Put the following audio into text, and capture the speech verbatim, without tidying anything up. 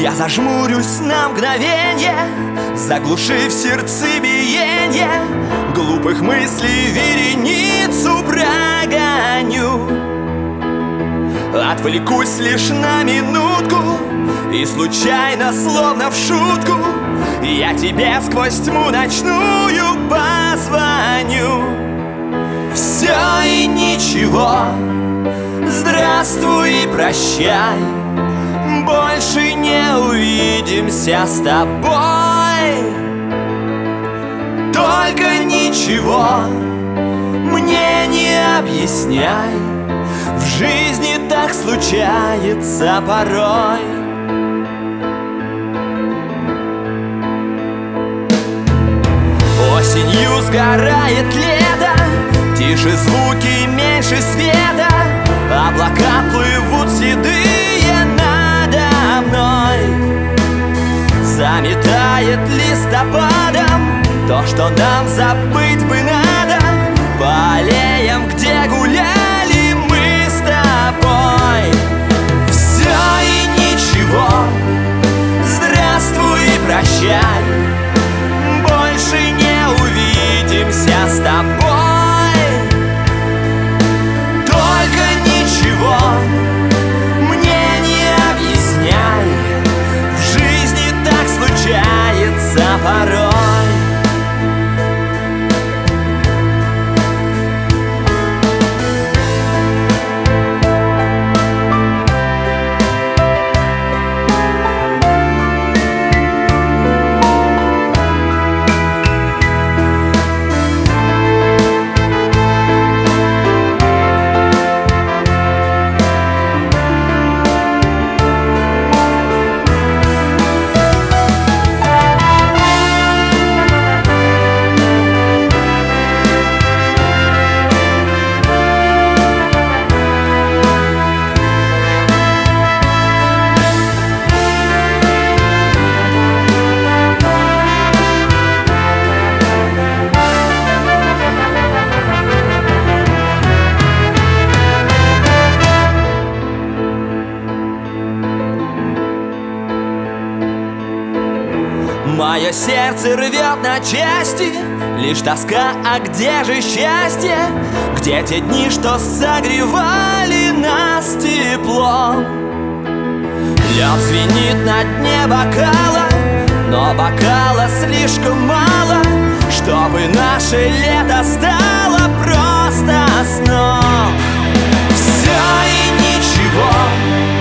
Я зажмурюсь на мгновенье, заглушив сердцебиенье, глупых мыслей вереницу прогоню. Отвлекусь лишь на минутку, и случайно, словно в шутку, я тебе сквозь тьму ночную позвоню. Все и ничего, здравствуй и прощай, больше не увидимся с тобой. Только ничего мне не объясняй, в жизни так случается порой. Осенью сгорает лето, тише звуки, меньше света, облака плывут седые надо мной. Заметает листопадом то, что нам забыть бы надо, по аллеям, где гуляли мы с тобой. Все и ничего, здравствуй и прощай, больше не увидимся с тобой. Только ничего мне не объясняй, в жизни так случается порой. Мое сердце рвет на части лишь тоска, а где же счастье? Где те дни, что согревали нас теплом? Лед звенит на дне бокала, но бокала слишком мало, чтобы наше лето стало просто сном. Все и ничего,